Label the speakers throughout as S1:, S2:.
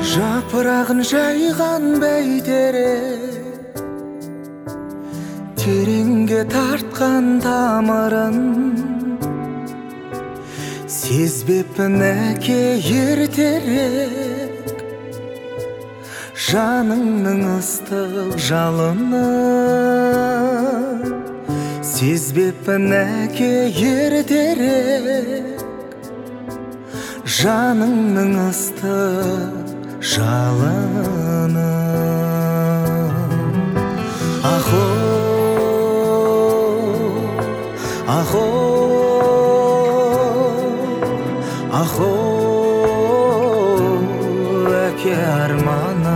S1: Жапырағын жайған бәйтерек, тереңге тартқан тамырын, сезбеппін әке ертерек, жаныңның ыстық жалыны. Сезбеппін әке ертерек, жаныңның ыстық жалыны. Ахо, ахо, ахо, әке арманы.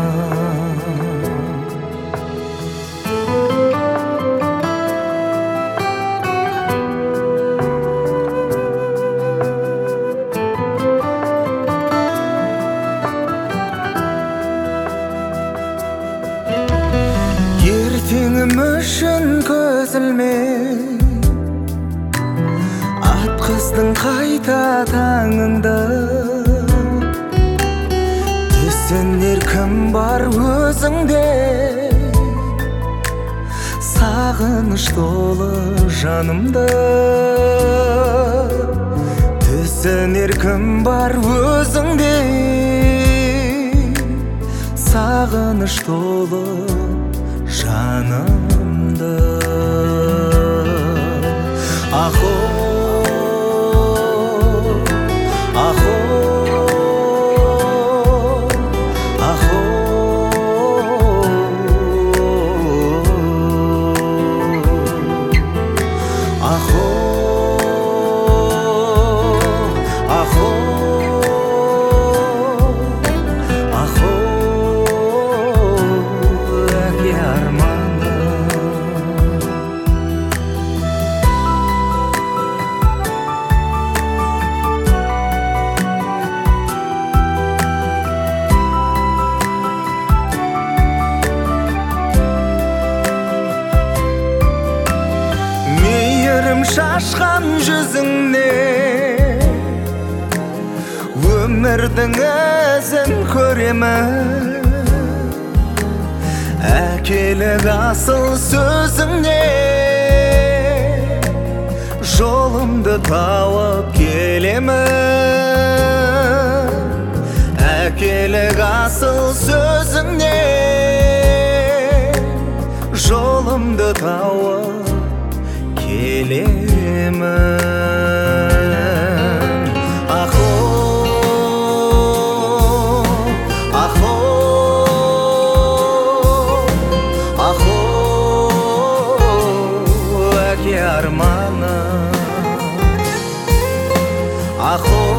S1: Ертеңім үшін көз ілмей, атқыздың қайта таңыңды. Түсінер кім бар өзіңде, сағыныш толы жанымды. Түсінер кім бар өзіңде, сағыныш толы жанымды. Ахо, ахо, ахо, ахо, ахо, ахо, әке арманы. Мейірім шашқан жүзіңне, өмірдің ізін көремін. Әкелік асыл сөзіңне, жолымды тауып келемін. Әкелік асыл сөзіңне, жолымды тауып келемін. Ахо, ахо, ахо, әке арманы. Ахо,